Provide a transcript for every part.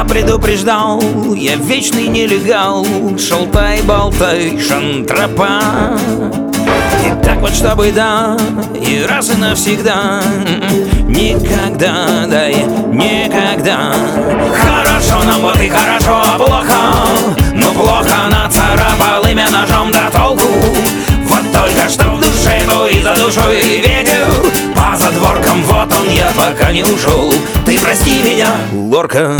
предупреждал, я вечный нелегал. Шалтай-болтай, шантропа. И так вот, чтобы да, и раз и навсегда. Никогда, дай, никогда. Хорошо нам вот и хорошо, а плохо. Ну плохо нацарапал имя ножом, да толку. Вот только что в душе, то и за душой ветер. По задворкам вот он, я пока не ушел. Ты прости меня, Лорка.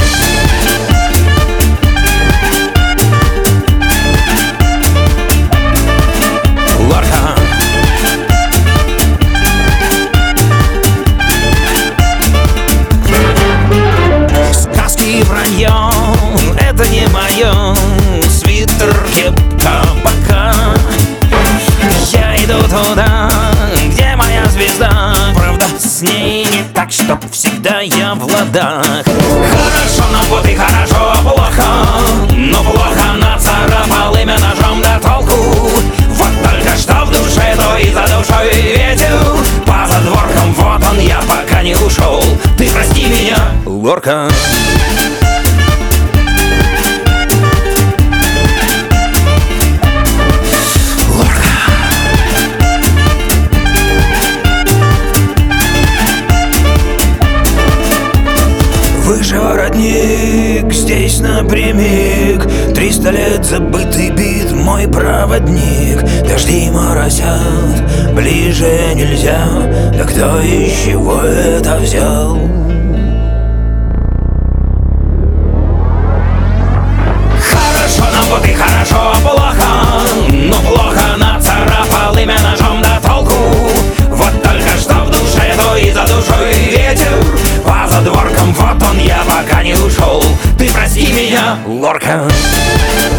Лорка. Сказки и вранье — это не мое. Свитер, кепка, бока. Я иду туда, где моя звезда. Правда, с ней не так, чтоб всегда я в ладах. Хорошо нам вот и хорошо, а плохо. Но плохо нацарапал имя ножом, да толку. Вот только что в душе, то и за душой ветер. По задворкам вот он, я пока не ушел. Ты прости меня, Лорка. Выше воротник, здесь напрямик. 300 лет забытый бит, мой проводник. Дожди моросят, ближе нельзя. Да кто из чего это взял? Хорошо нам вот и хорошо, а плохо. Но плохо нацарапал имя ножом, да толку. Вот только что в душе, то и за душой ветер. По задворкам вот он, я пока не ушел. Ты прости меня, Лорка.